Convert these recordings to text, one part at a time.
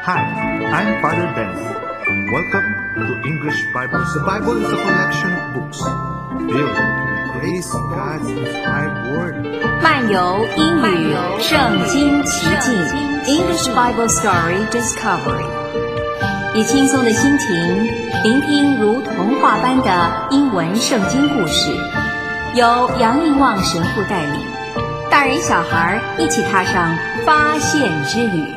Hi, I'm Father Dennis. Welcome to English Bible. The Bible is a collection of books filled with grace, God's inspired word. 漫游英语圣经奇境 English Bible Story Discovery， 以轻松的心情聆听如童话般的英文圣经故事，由杨应望神父带领，大人小孩一起踏上发现之旅。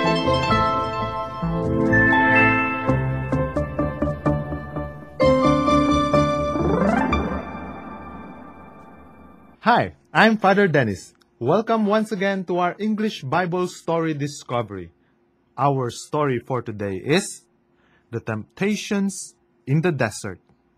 Hi, I'm Father Dennis. Welcome once again to our English Bible Story Discovery. Our story for today is The Temptations in the Desert.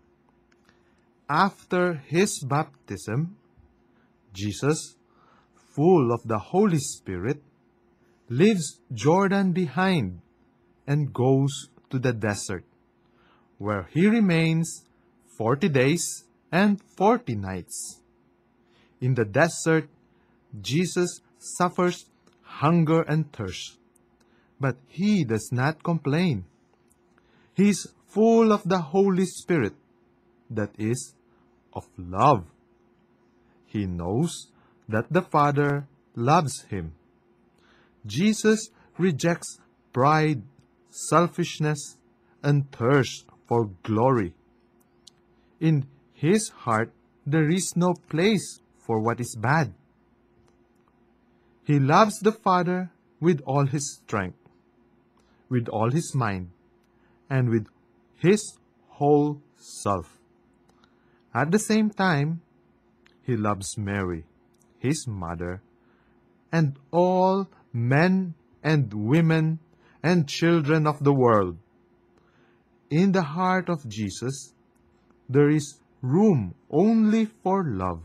After his baptism, Jesus, full of the Holy Spirit, leaves Jordan behind and goes to the desert, where he remains 40 days and 40 nights. In the desert, Jesus suffers hunger and thirst, but he does not complain. He is full of the Holy Spirit, that is, of love. He knows that the Father loves him. Jesus rejects pride, selfishness, and thirst for glory. In his heart, there is no place for what is bad. He loves the Father with all his strength, with all his mind, and with his whole self. At the same time, he loves Mary, his mother, and all men and women and children of the world. In the heart of Jesus, there is room only for love.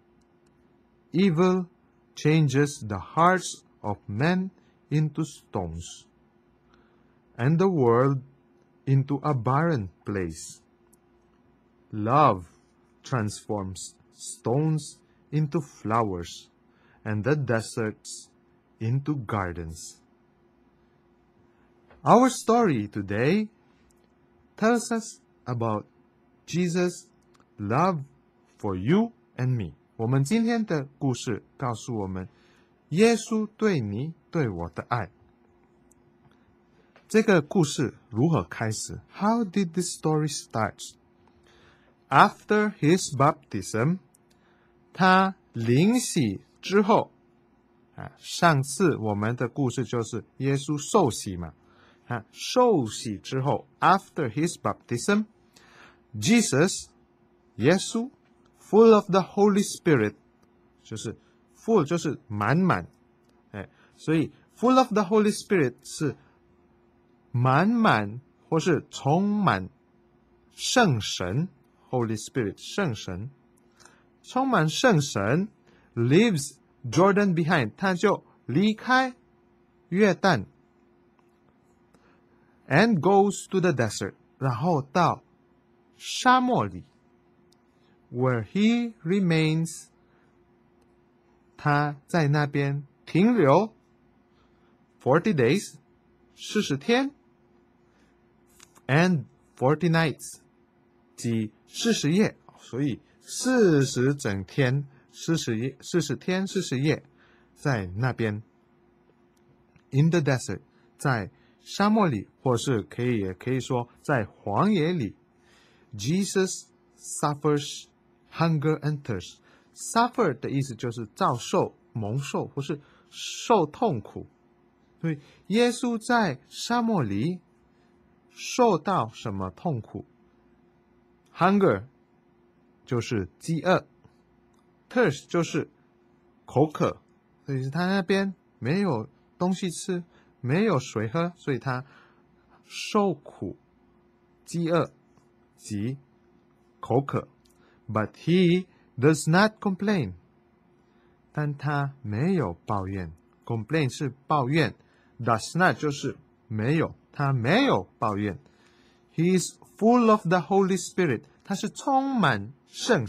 Evil changes the hearts of men into stones, and the world into a barren place. Love transforms stones into flowers, and the deserts into gardens. Our story today tells us about Jesus' love for you and me. 我们今天的故事告诉我们，耶稣对你对我的爱。这个故事如何开始 ？How did this story start? After his baptism, 他领洗之后，上次我们的故事就是耶稣受洗嘛，受洗之后 ，after his baptism, Jesus, 耶稣。Full of the Holy Spirit， 就是 full 就是满满，所以 full of the Holy Spirit 是满满或是充满圣神 Holy Spirit 圣神，充满圣神 leaves Jordan behind， 他就离开约旦 and goes to the desert， 然后到沙漠里。Where he remains， 他在那边停留 40 days 40天 and 40 nights 即40夜，所以40整天40天40夜在那边 in the desert 在沙漠里，或是也可以说在荒野里。Jesus suffers hunger and thirst. Suffer 的意思就是遭受、蒙受或是受痛苦。所以耶稣在沙漠里受到什么痛苦 ？Hunger 就是饥饿 ，thirst 就是口渴，所以他那边没有东西吃，没有水喝，所以他受苦、饥饿及口渴。But he does not complain. 但他没有抱怨。Complain 是抱怨 ，does not 就是没有，他没有抱怨。He is full of the Holy Spirit. 他是充满圣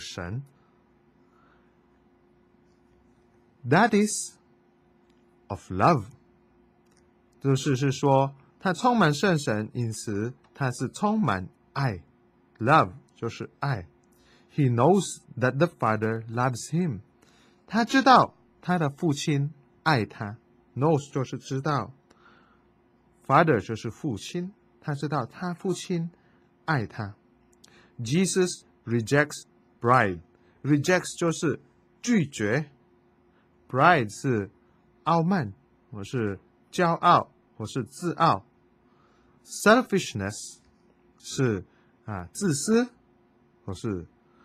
神。That is of love. 就是说他充满圣神，因此他是充满爱。Love 就是爱。He knows that the Father loves him. 他知道他的父亲爱他。Knows 就是知道。Father 就是父亲，他知道他父亲爱他。Jesus rejects pride. Rejects 就是拒绝。Pride 是傲慢，或是骄傲，或是自傲。Selfishness 是自私，或是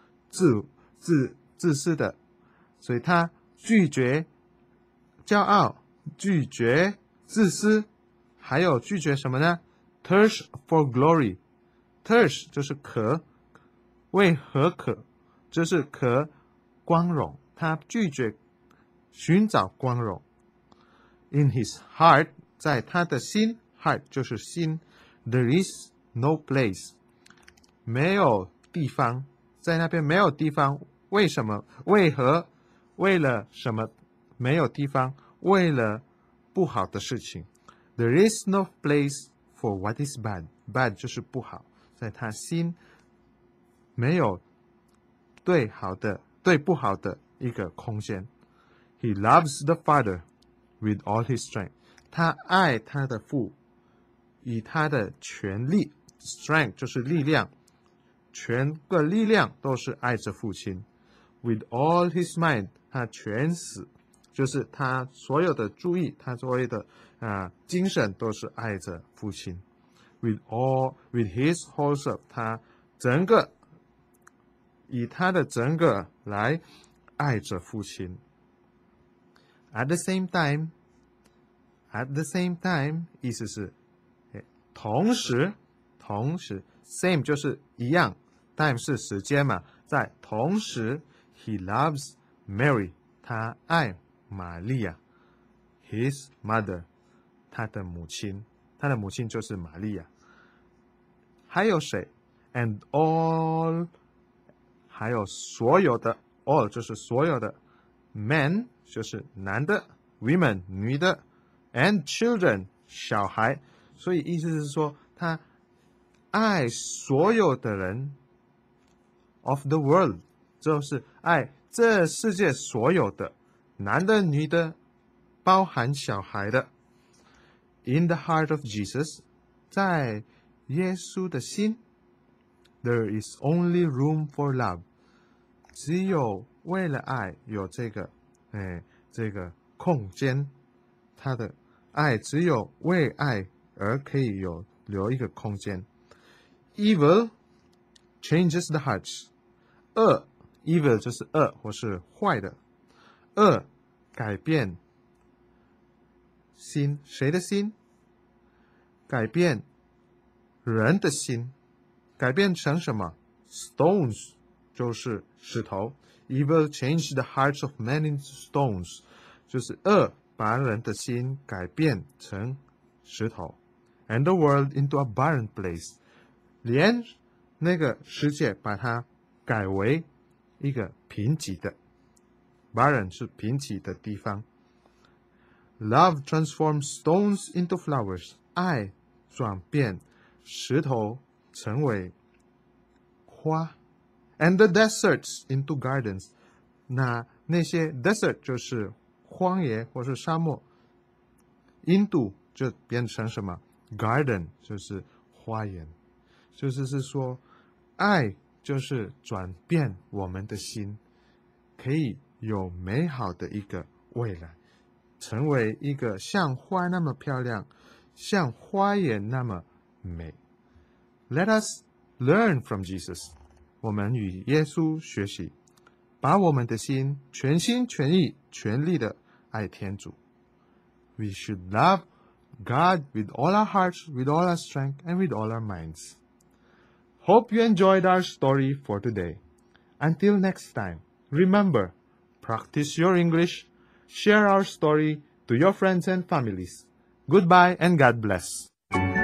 自私的，所以他拒绝骄傲，拒绝自私，还有拒绝什么呢 ？Thirst for glory. Thirst 就是渴，为何渴？就是渴光荣，他拒绝寻找光荣。In his heart, 在他的心 ，heart 就是心 ，there is no place. 没有地方，在那边没有地方。为什么？为何？为了什么？没有地方，为了不好的事情。There is no place for what is bad. Bad 就是不好，在他心没有对不好的一个空间。He loves the Father with all his strength. 他爱他的父，以他的全力 ，strength 就是力量。全个力量都是爱着父亲 ，with all his mind， 他全死，就是他所有的注意，他所有的精神都是爱着父亲 ，with his whole self， 他整个以他的整个来爱着父亲。At the same time， 意思是同时 ，same 就是一样。Time 是时间嘛，在同时 ，He loves Mary， 他爱玛利亚 ，His mother， 他的母亲就是玛利亚。还有谁 ？And all， 还有所有的 ，all 就是所有的 ，men 就是男的 ，women 女的 ，and children 小孩。所以意思是说，他爱所有的人。Of the world， 就是爱这世界所有的男的、女的，包含小孩的。In the heart of Jesus， 在耶稣的心 ，there is only room for love， 只有为了爱有这个空间，他的爱只有为爱而可以留一个空间。Evil changes the hearts。恶 evil 就是恶或是坏的，恶改变心，谁的心？改变人的心，改变成什么 ？Stones 就是石头。Evil changed the hearts of men into stones， 就是恶把人的心改变成石头。And the world into a barren place， 连那个世界把它改为一个贫瘠的 ，barren 是贫瘠的地方。Love transforms stones into flowers， 爱转变石头成为花。And the deserts into gardens， 那些 desert 就是荒野或是沙漠 ，into 就变成什么 ？garden 就是花园，就是说爱。就是转变我们的心，可以有美好的一个未来，成为一个像花那么漂亮，像花园那么美。Let us learn from Jesus， 我们与耶稣学习，把我们的心全心全意全力的爱天主。We should love God with all our hearts, with all our strength, and with all our minds.Hope you enjoyed our story for today. Until next time, remember, practice your English, share our story to your friends and families. Goodbye and God bless.